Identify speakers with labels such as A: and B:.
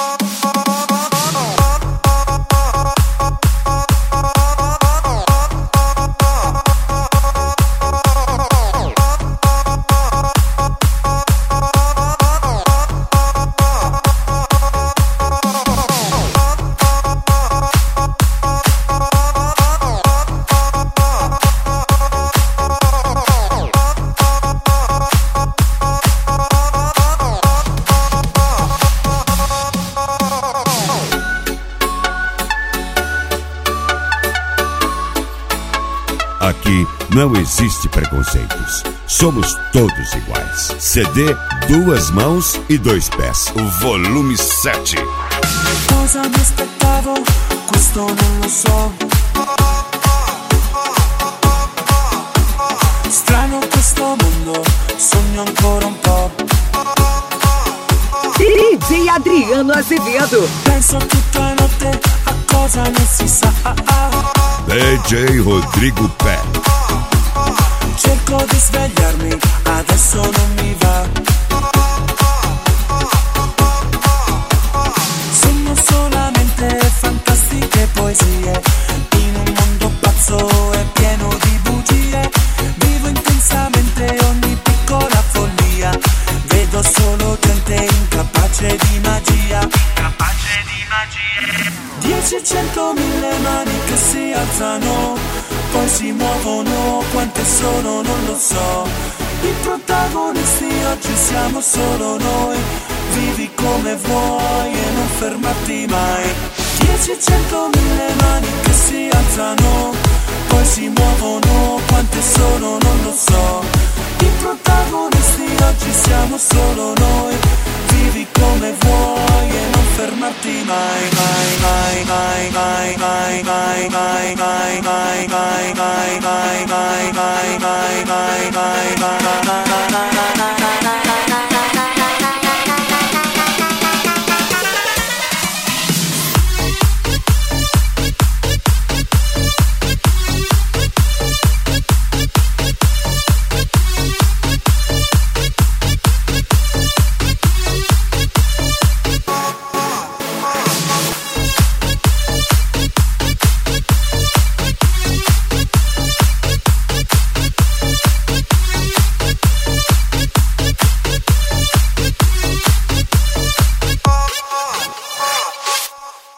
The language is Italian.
A: Aqui não existe preconceitos. Somos todos iguais. CD, 2 mãos e 2 pés. O volume 7.
B: Cosa mi aspettavo? Questo non lo so. Strano questo mondo, sogno ancora un po'.
C: DJ Adriano Azevedo.
B: Penso tutta notte a cosa non si sa.
A: DJ Rodrigo Pé.
B: Cerco di svegliarmi, adesso non mi va. Sono solamente fantastiche poesie, in un mondo pazzo e pieno di bugie. Vivo intensamente ogni piccola follia, vedo solo gente incapace di magia. 10, 100, 1000 mani che si alzano, poi si muovono, quante sono non lo so. I protagonisti oggi siamo solo noi, vivi come vuoi e non fermarti mai. 10, 100, 1000 mani che si alzano, poi si muovono, quante sono non lo so. I protagonisti oggi siamo solo noi, vivi come vuoi e non fermarti mai, mai, mai, mai, mai, mai, mai, mai, mai, mai, mai, mai, mai, mai, mai, mai, mai, mai, mai.